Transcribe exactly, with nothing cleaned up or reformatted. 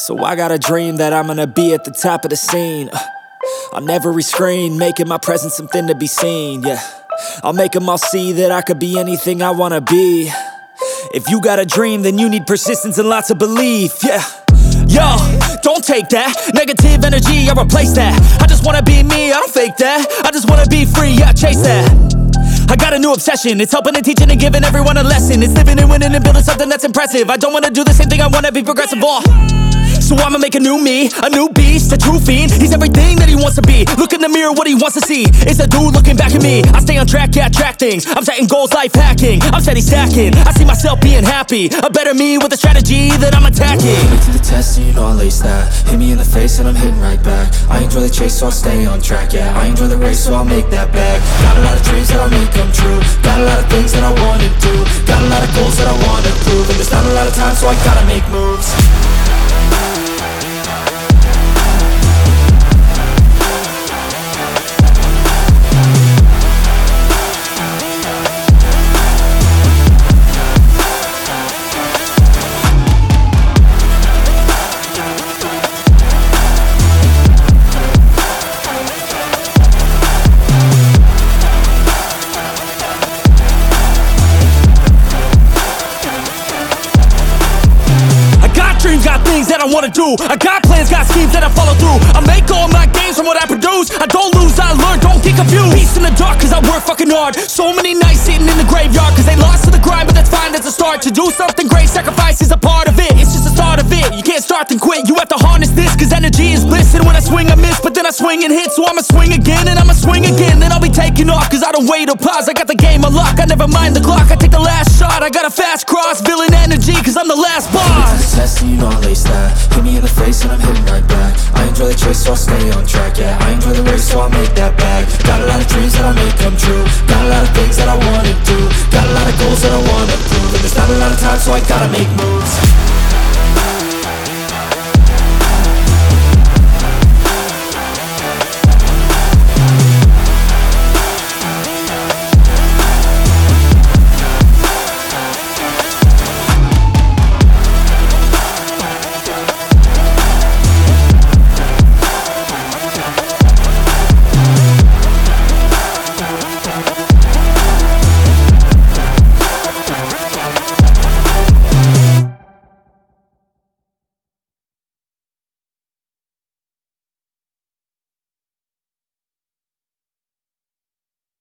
So I got a dream that I'm gonna be at the top of the scene. uh, On every screen, making my presence something to be seen, yeah. I'll make them all see that I could be anything I wanna be. If you got a dream, then you need persistence and lots of belief, yeah. Yo, don't take that negative energy, I replace that. I just wanna be me, I don't fake that. I just wanna be free, yeah, chase that. I got a new obsession, it's helping and teaching and giving everyone a lesson. It's living and winning and building something that's impressive. I don't wanna do the same thing, I wanna be progressive, oh. So I'ma make a new me, a new beast, a true fiend. He's everything that he wants to be. Look in the mirror, what he wants to see is a dude looking back at me. I stay on track, yeah, track things. I'm setting goals, life hacking. I'm steady stacking. I see myself being happy. A better me with a strategy that I'm attacking. Put me to the test and you know I'll ace that. Hit me in the face and I'm hitting right back. I enjoy the chase so I'll stay on track, yeah. I enjoy the race so I'll make that bag. Got a lot of dreams that I'll make come true. Got a lot of things that I wanna do. Got a lot of goals that I wanna prove. And there's not a lot of time so I gotta make moves. Got things that I wanna do. I got plans, got schemes that I follow through. I make all my gains from what I produce. I don't lose, I learn, don't get confused. Peace in the dark cause I work fucking hard. So many nights sitting in the graveyard cause they lost to the grind, but that's fine, that's a start. To do something great, sacrifice is a part of it. It's just the start of it. You can't start then quit. You have to harness this cause energy is bliss. And when I swing I miss, but then I swing and hit. So I'ma swing again and I'ma swing again. Then I'll be taking off cause I don't wait or pause. I got the game unlocked, I never mind the clock. I take the last shot, I got a fast cross. Villain energy cause I'm the last boss. Test and you know I'll ace that. Hit me in the face and I'm hitting right back. I enjoy the chase so I'll stay on track, yeah. I enjoy the race so I'll make that bag. Got a lot of dreams that I'll make come true. Got a lot of things that I wanna do. Got a lot of goals that I wanna prove. And there's not a lot of time so I gotta make moves.